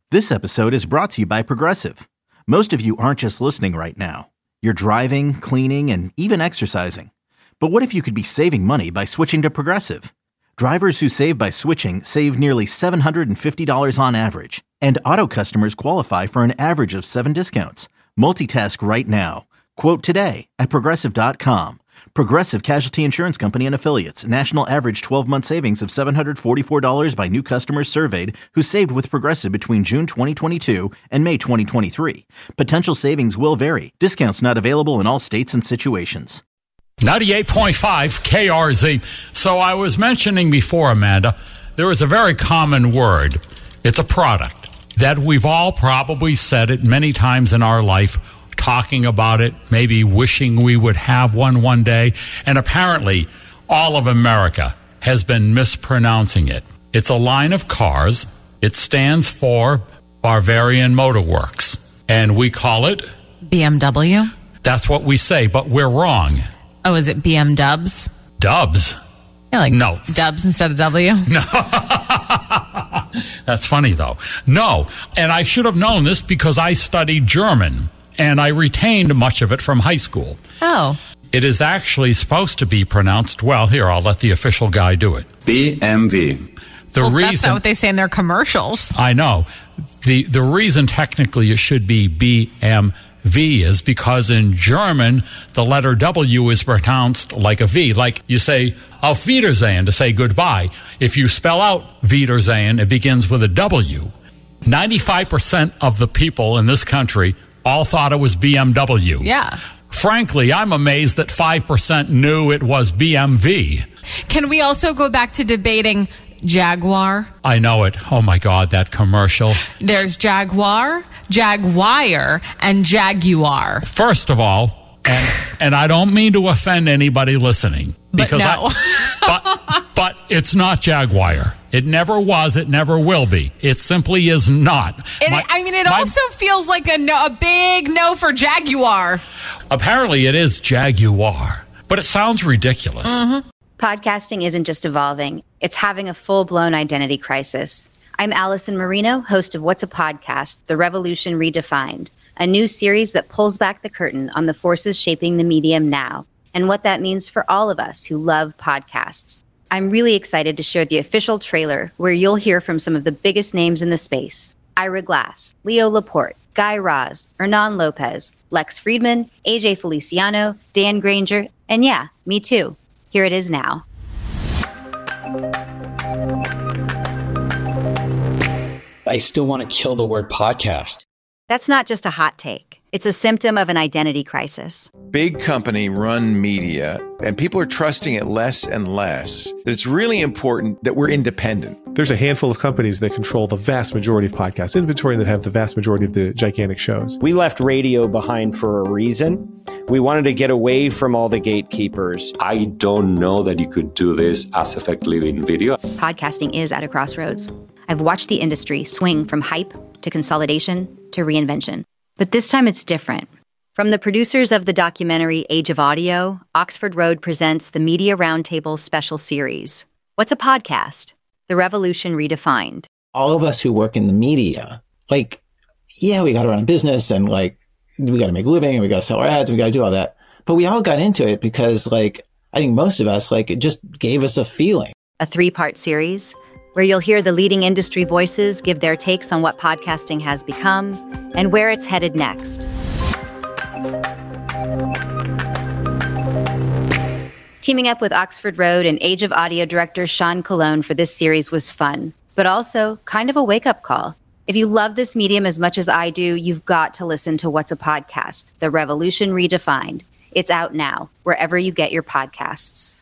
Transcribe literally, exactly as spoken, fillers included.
This episode is brought to you by Progressive. Most of you aren't just listening right now. You're driving, cleaning, and even exercising. But what if you could be saving money by switching to Progressive? Drivers who save by switching save nearly seven hundred fifty dollars on average. And auto customers qualify for an average of seven discounts. Multitask right now. Quote today at Progressive dot com. Progressive Casualty Insurance Company and Affiliates. National average twelve-month savings of seven hundred forty-four dollars by new customers surveyed who saved with Progressive between June twenty twenty-two and May twenty twenty-three. Potential savings will vary. Discounts not available in all states and situations. ninety-eight point five K R Z. So I was mentioning before, Amanda, there is a very common word. It's a product that we've all probably said it many times in our life, talking about it, maybe wishing we would have one one day. And apparently, all of America has been mispronouncing it. It's a line of cars. It stands for Bavarian Motor Works. And we call it B M W? That's what we say, but we're wrong. Oh, is it B M Dubs? Dubs? Yeah, like no. Dubs instead of W? No. That's funny, though. No. And I should have known this because I studied German. And I retained much of it from high school. Oh. It is actually supposed to be pronounced, well, here, I'll let the official guy do it. B M W. The well, reason, that's not what they say in their commercials. I know. The, the reason technically it should be B M W is because in German, the letter W is pronounced like a V. Like you say, Auf Wiedersehen, to say goodbye. If you spell out Wiedersehen, it begins with a W. ninety-five percent of the people in this country all thought it was B M W. Yeah. Frankly, I'm amazed that five percent knew it was B M W. Can we also go back to debating Jaguar? I know it. Oh, my God, that commercial. There's Jaguar, Jaguar, and Jaguar. First of all, and, and I don't mean to offend anybody listening. Because but no. I, but, but it's not Jaguar. It never was. It never will be. It simply is not. And my, it, I mean, it my, also feels like a, no, a big no for Jaguar. Apparently, it is Jaguar, but it sounds ridiculous. Mm-hmm. Podcasting isn't just evolving. It's having a full-blown identity crisis. I'm Allison Marino, host of What's a Podcast? The Revolution Redefined, a new series that pulls back the curtain on the forces shaping the medium now and what that means for all of us who love podcasts. I'm really excited to share the official trailer where you'll hear from some of the biggest names in the space. Ira Glass, Leo Laporte, Guy Raz, Hernan Lopez, Lex Friedman, A J Feliciano, Dan Granger, and yeah, me too. Here it is now. I still want to kill the word podcast. That's not just a hot take. It's a symptom of an identity crisis. Big company run media, and people are trusting it less and less. It's really important that we're independent. There's a handful of companies that control the vast majority of podcast inventory that have the vast majority of the gigantic shows. We left radio behind for a reason. We wanted to get away from all the gatekeepers. I don't know that you could do this as effectively in video. Podcasting is at a crossroads. I've watched the industry swing from hype to consolidation to reinvention. But this time it's different. From the producers of the documentary Age of Audio, Oxford Road presents the Media Roundtable special series. What's a podcast? The Revolution Redefined. All of us who work in the media, like, yeah, we got to run a business and like, we got to make a living and we got to sell our ads and we got to do all that. But we all got into it because like, I think most of us, like, it just gave us a feeling. A three-part series where you'll hear the leading industry voices give their takes on what podcasting has become and where it's headed next. Teaming up with Oxford Road and Age of Audio director Sean Colon for this series was fun, but also kind of a wake-up call. If you love this medium as much as I do, you've got to listen to What's a Podcast? The Revolution Redefined. It's out now, wherever you get your podcasts.